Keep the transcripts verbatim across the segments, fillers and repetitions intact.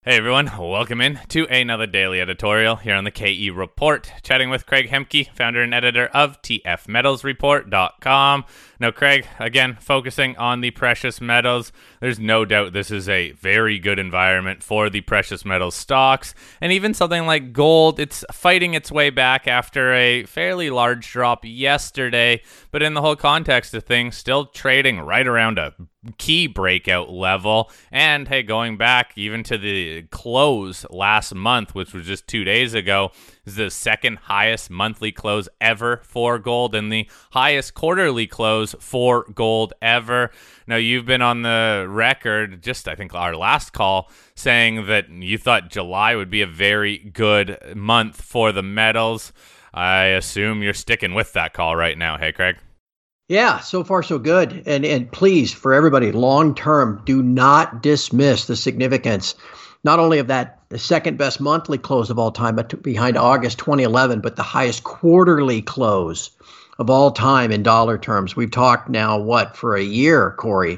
Hey everyone, welcome in to another daily editorial here on the K E Report. Chatting with Craig Hemke, founder and editor of T F metals report dot com. Now, Craig, again, focusing on the precious metals, there's no doubt this is a very good environment for the precious metals stocks. And even something like gold, it's fighting its way back after a fairly large drop yesterday. But in the whole context of things, still trading right around a key breakout level. And hey, going back even to the close last month, which was just two days ago, is the second highest monthly close ever for gold and the highest quarterly close for gold ever. Now, you've been on the record, just I think our last call, saying that you thought July would be a very good month for the metals. I assume you're sticking with that call right now. Hey, Craig? Yeah, so far so good. And and please, for everybody, long term, do not dismiss the significance not only of that the second best monthly close of all time, but behind August twenty eleven, but the highest quarterly close of all time in dollar terms. We've talked now, what, for a year, Corey,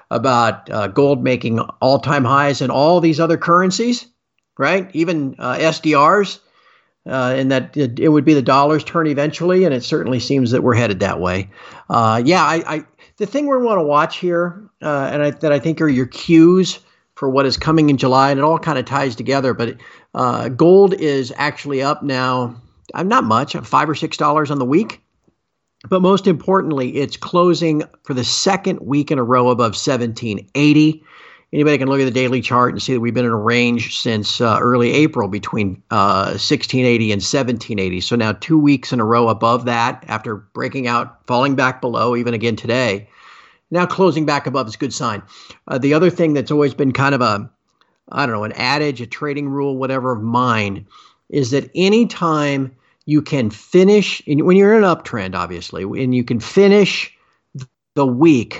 about uh, gold making all-time highs in all these other currencies, right? Even uh, S D Rs. Uh, and that it, it would be the dollar's turn eventually, and it certainly seems that we're headed that way. Uh, yeah, I, I the thing we want to watch here, uh, and I, that I think are your cues for what is coming in July, and it all kind of ties together. But uh, gold is actually up now. I'm not much, five or six dollars on the week, but most importantly, it's closing for the second week in a row above seventeen eighty. Anybody can look at the daily chart and see that we've been in a range since uh, early April between uh, sixteen eighty and seventeen eighty. So now two weeks in a row above that after breaking out, falling back below, even again today. Now closing back above is a good sign. Uh, the other thing that's always been kind of a, I don't know, an adage, a trading rule, whatever of mine, is that anytime you can finish, when you're in an uptrend, obviously, and you can finish the week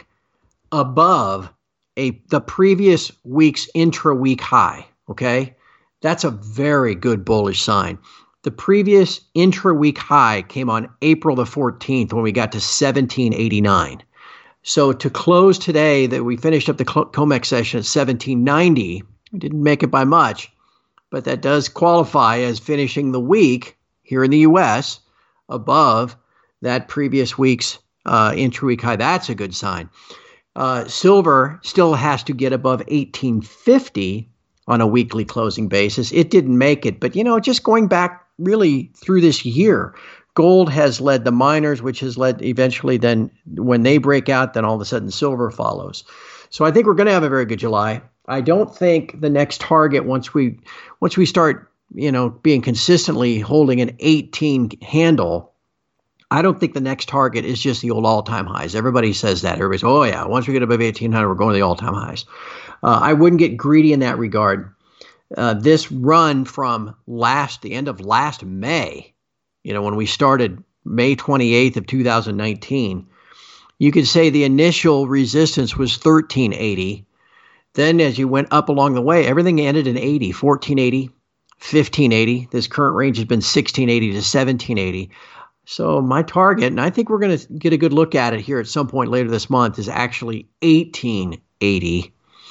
above A, the previous week's intra-week high, okay? That's a very good bullish sign. The previous intra-week high came on April the fourteenth when we got to seventeen eighty-nine. So to close today, that we finished up the COMEX session at seventeen ninety, we didn't make it by much, but that does qualify as finishing the week here in the U S above that previous week's uh, intra-week high. That's a good sign. Uh, silver still has to get above eighteen fifty on a weekly closing basis. It didn't make it, but you know, just going back really through this year, gold has led the miners, which has led eventually then when they break out, then all of a sudden silver follows. So I think we're going to have a very good July. I don't think the next target once we once we start, you know, being consistently holding an eighteen handle, I don't think the next target is just the old all-time highs. Everybody says that. Everybody's, oh yeah, once we get above eighteen hundred, we're going to the all-time highs. Uh, I wouldn't get greedy in that regard. Uh, this run from last, the end of last May, you know, when we started May twenty-eighth of two thousand nineteen, you could say the initial resistance was thirteen eighty. Then as you went up along the way, everything ended in eighty, fourteen eighty, fifteen eighty. This current range has been sixteen eighty to seventeen eighty. So my target, and I think we're going to get a good look at it here at some point later this month, is actually eighteen eighty.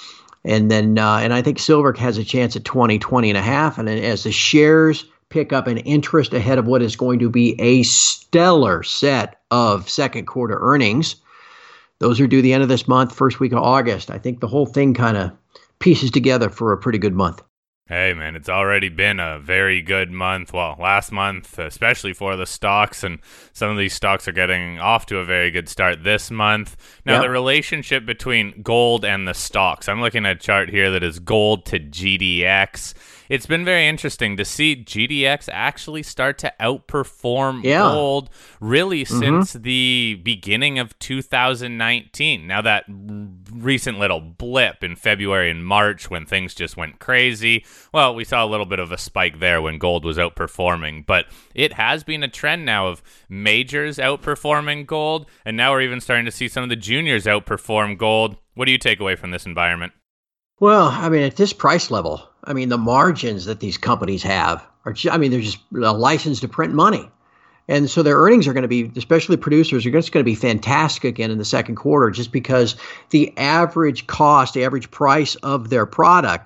And then, uh, and I think silver has a chance at twenty, twenty and a half. And then as the shares pick up an interest ahead of what is going to be a stellar set of second quarter earnings, those are due the end of this month, first week of August. I think the whole thing kind of pieces together for a pretty good month. Hey, man, it's already been a very good month. Well, last month, especially for the stocks, and some of these stocks are getting off to a very good start this month. Now, yep. The relationship between gold and the stocks. I'm looking at a chart here that is gold to G D X. It's been very interesting to see G D X actually start to outperform yeah. gold really mm-hmm. since the beginning of two thousand nineteen. Now, that recent little blip in February and March when things just went crazy, well, we saw a little bit of a spike there when gold was outperforming, but it has been a trend now of majors outperforming gold, and now we're even starting to see some of the juniors outperform gold. What do you take away from this environment? Well, I mean, at this price level, I mean, the margins that these companies have are, I mean, they're just a license to print money. And so their earnings are going to be, especially producers, are just going to be fantastic again in the second quarter, just because the average cost, the average price of their product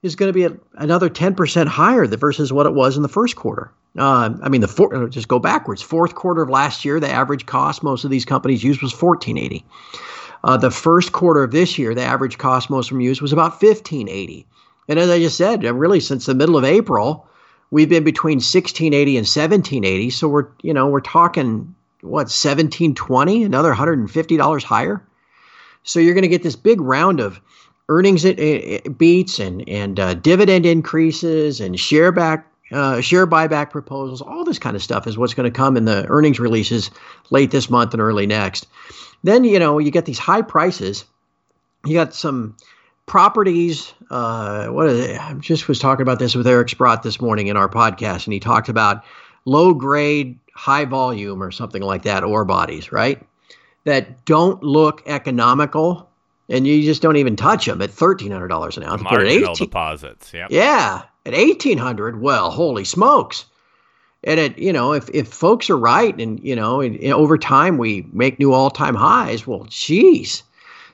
is going to be a, another ten percent higher versus what it was in the first quarter. Uh, I mean, the four, just go backwards. Fourth quarter of last year, the average cost most of these companies used was fourteen eighty. Uh, the first quarter of this year, the average cost most of them used was about fifteen eighty. And as I just said, really since the middle of April, we've been between sixteen eighty and seventeen eighty. So we're, you know, we're talking what, seventeen twenty, another one hundred fifty dollars higher. So you're going to get this big round of earnings it, it beats and and uh, dividend increases and share back uh, share buyback proposals. All this kind of stuff is what's going to come in the earnings releases late this month and early next. Then, you know, you get these high prices. You got some properties. Uh, what is it? I just was talking about this with Eric Sprott this morning in our podcast, and he talked about low grade, high volume or something like that, ore bodies, right? That don't look economical. And you just don't even touch them at thirteen hundred dollars an ounce. Marginal but at eighteen deposits, yeah. Yeah, at eighteen hundred dollars, well, holy smokes. And it, you know, if, if folks are right and, you know, and, and over time we make new all-time highs, well, geez.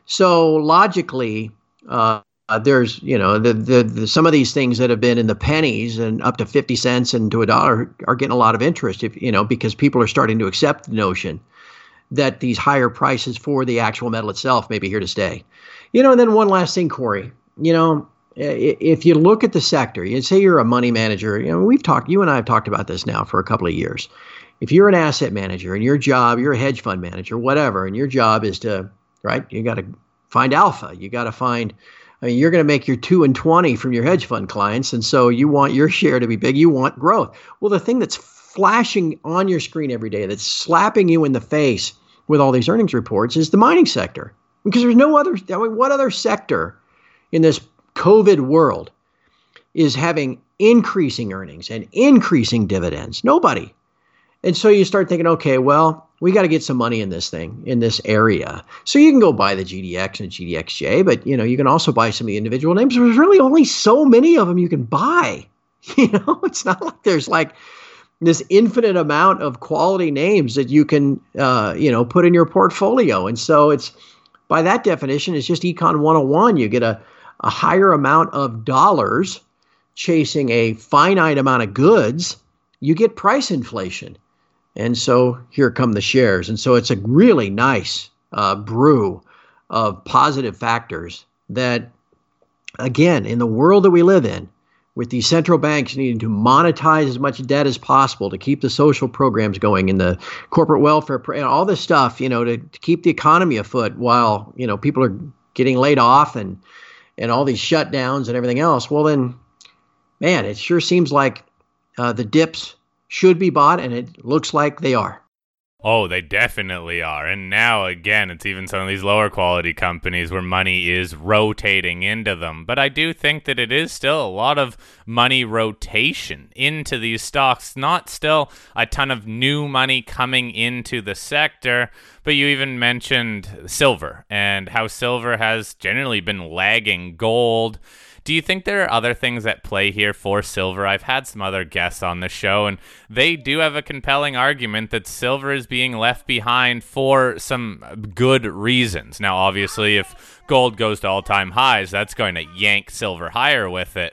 So logically, uh, there's, you know, the, the the some of these things that have been in the pennies and up to fifty cents and to a dollar are getting a lot of interest, if you know, because people are starting to accept the notion that these higher prices for the actual metal itself may be here to stay. You know, and then one last thing, Corey, you know, if you look at the sector, you say you're a money manager, you know, we've talked, you and I have talked about this now for a couple of years. If you're an asset manager and your job, you're a hedge fund manager, whatever, and your job is to, right, you got to find alpha. You got to find, I mean, you're going to make your two and twenty from your hedge fund clients. And so you want your share to be big. You want growth. Well, the thing that's flashing on your screen every day, that's slapping you in the face with all these earnings reports is the mining sector. Because there's no other, I mean, what other sector in this COVID world is having increasing earnings and increasing dividends? Nobody. And so you start thinking, okay, well, we got to get some money in this thing, in this area. So you can go buy the G D X and G D X J, but you know, you can also buy some of the individual names. There's really only so many of them you can buy. You know, it's not like there's like this infinite amount of quality names that you can, uh, you know, put in your portfolio. And so it's, by that definition, it's just Econ one oh one. You get a, a higher amount of dollars chasing a finite amount of goods. You get price inflation. And so here come the shares. And so it's a really nice uh, brew of positive factors that, again, in the world that we live in, with these central banks needing to monetize as much debt as possible to keep the social programs going and the corporate welfare, and all this stuff, you know, to, to keep the economy afoot while, you know, people are getting laid off and, and all these shutdowns and everything else. Well, then, man, it sure seems like uh, the dips should be bought, and it looks like they are. Oh, they definitely are. And now, again, it's even some of these lower quality companies where money is rotating into them. But I do think that it is still a lot of money rotation into these stocks, not still a ton of new money coming into the sector. But you even mentioned silver and how silver has generally been lagging gold. Do you think there are other things at play here for silver? I've had some other guests on the show, and they do have a compelling argument that silver is being left behind for some good reasons. Now, obviously, if gold goes to all-time highs, that's going to yank silver higher with it.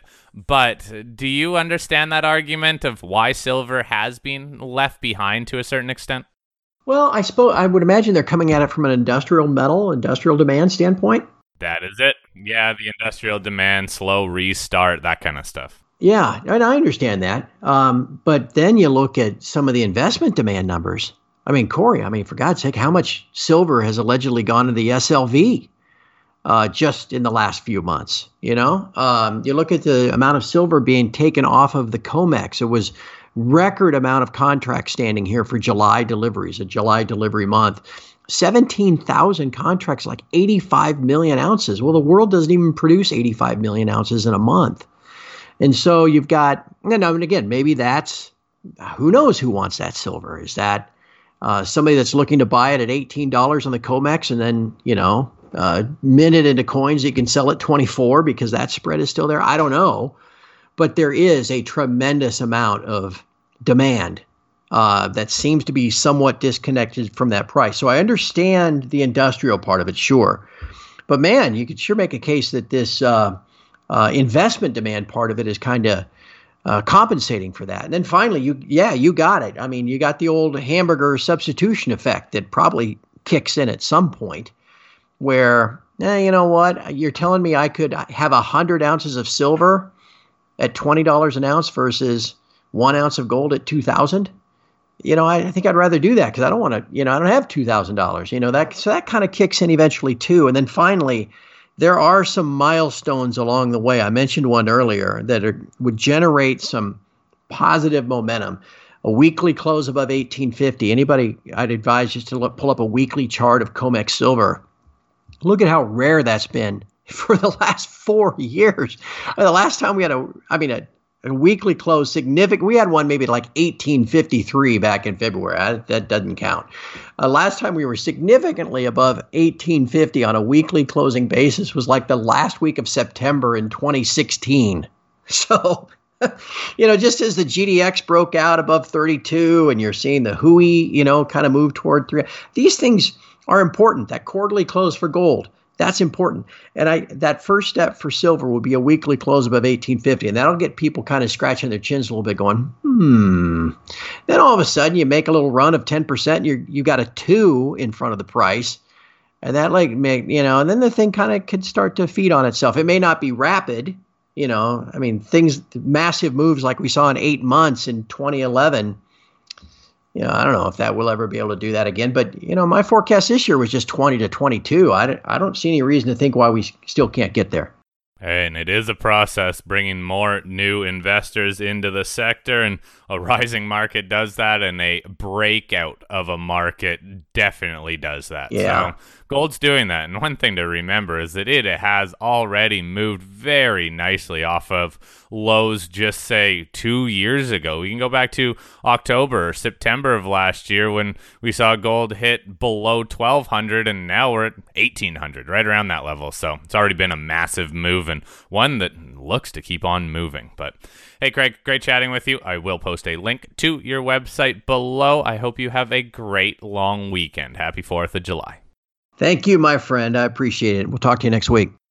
But do you understand that argument of why silver has been left behind to a certain extent? Well, I suppose I would imagine they're coming at it from an industrial metal, industrial demand standpoint. That is it. Yeah, the industrial demand, slow restart, that kind of stuff. Yeah, and I understand that. Um, but then you look at some of the investment demand numbers. I mean, Corey, I mean, for God's sake, how much silver has allegedly gone to the S L V uh, just in the last few months? You know, um, you look at the amount of silver being taken off of the COMEX. It was record amount of contracts standing here for July deliveries, a July delivery month. seventeen thousand contracts, like eighty-five million ounces. Well, the world doesn't even produce eighty-five million ounces in a month. And so you've got, you know, and again, maybe that's, who knows who wants that silver? Is that uh, somebody that's looking to buy it at eighteen dollars on the COMEX and then, you know, uh, mint it into coins you can sell at twenty-four because that spread is still there? I don't know. But there is a tremendous amount of demand Uh, that seems to be somewhat disconnected from that price. So I understand the industrial part of it, sure. But man, you could sure make a case that this uh, uh, investment demand part of it is kind of uh, compensating for that. And then finally, you yeah, you got it. I mean, you got the old hamburger substitution effect that probably kicks in at some point where, eh, you know what, you're telling me I could have one hundred ounces of silver at twenty dollars an ounce versus one ounce of gold at two thousand dollars? You know, I, I think I'd rather do that because I don't want to, you know, I don't have two thousand dollars. You know, that so that kind of kicks in eventually too. And then finally, there are some milestones along the way. I mentioned one earlier that are, would generate some positive momentum. A weekly close above eighteen fifty. Anybody, I'd advise just to look, pull up a weekly chart of COMEX silver. Look at how rare that's been for the last four years. The last time we had a, I mean, a, a weekly close significant, we had one maybe like eighteen fifty-three back in February. I, that doesn't count. Uh, last time we were significantly above eighteen fifty on a weekly closing basis was like the last week of September in twenty sixteen. So, you know, just as the G D X broke out above thirty-two and you're seeing the H U I, you know, kind of move toward three, these things are important. That quarterly close for gold, that's important. And I that first step for silver will be a weekly close above eighteen fifty. And that'll get people kind of scratching their chins a little bit going, hmm. Then all of a sudden you make a little run of ten percent and you you got a two in front of the price. And that like make, you know, and then the thing kind of could start to feed on itself. It may not be rapid, you know, I mean, things, massive moves like we saw in eight months in twenty eleven. You know, I don't know if that will ever be able to do that again. But, you know, my forecast this year was just twenty to twenty-two. I, I don't see any reason to think why we still can't get there. And it is a process bringing more new investors into the sector, and a rising market does that, and a breakout of a market definitely does that. Yeah. So gold's doing that. And one thing to remember is that it has already moved very nicely off of lows just, say, two years ago. We can go back to October or September of last year when we saw gold hit below twelve hundred, and now we're at eighteen hundred, right around that level. So it's already been a massive move, and one that looks to keep on moving. But hey, Craig, great chatting with you. I will post a link to your website below. I hope you have a great long weekend. Happy fourth of July. Thank you, my friend. I appreciate it. We'll talk to you next week.